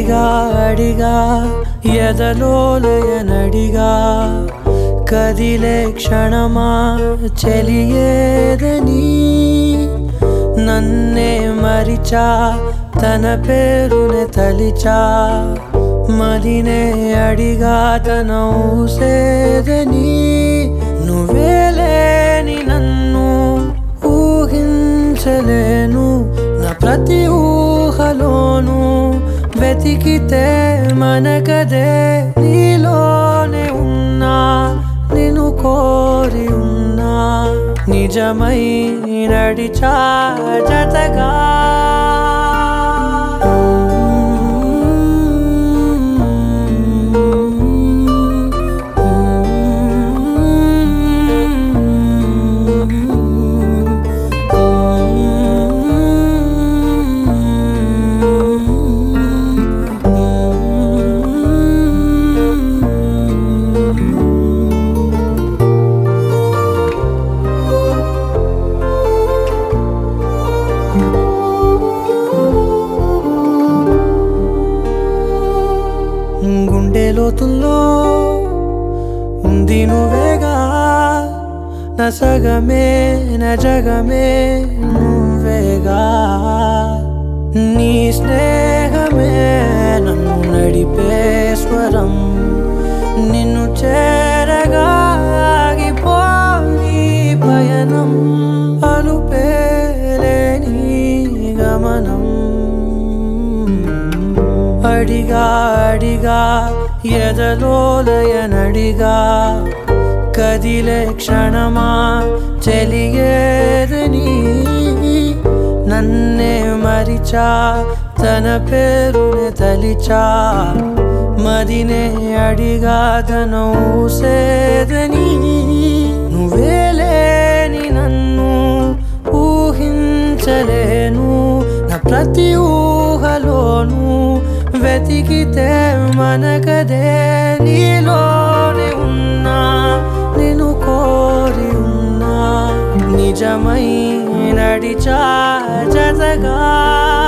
అడిగా అడిగా ఎదలోలయనడిగా కదిలే క్షణమా చెలియేదని నన్నే మరిచా తన పేరునే తలిచా మదినే అడిగా తన ఊసేదని నువ్వేలేని నన్ను ఊహించలేను నా ప్రతి ఊహలోను వెతికితే మనకదే నీలోనే ఉన్నా నిన్ను కోరి ఉన్నా నిజమై నడిచా జతగా గుండె లోతుల్లో ఉంది నువ్వేగా నా సగమే నా జగమే నువ్వేగా నీ స్నేహమే నన్ను నడిపే స్వరం నిన్ను చేరగా ఆగిపోని పయనం అలుపేలేని గమనం అడిగా అడిగా ఎదలోలయనడిగా కదిలే క్షణమా చెలియేదని నన్నే మరిచా తన పేరునే తలిచా మదినే అడిగా తన ఊసేదని నువ్వేలేని నన్ను ఊహించలేను నా ప్రతి ఊహలోను వెతికితే మనకదే నీలోనే ఉన్నా నిన్ను కోరి ఉన్నా నిజమై నడిచా జతగా